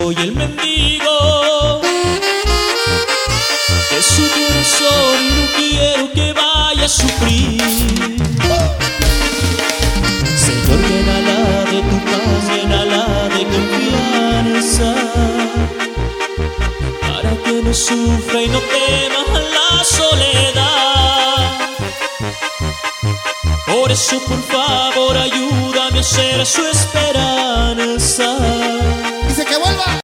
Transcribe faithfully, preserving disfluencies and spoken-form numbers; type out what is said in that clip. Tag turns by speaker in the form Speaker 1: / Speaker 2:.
Speaker 1: soy el mendigo de su corazón y no quiero que vaya a sufrir. Señor, llénala de tu paz, llénala de confianza, para que no sufra y no tema la soledad. Por eso, por favor, ayúdame a ser su esperanza.
Speaker 2: Dice que vuelva.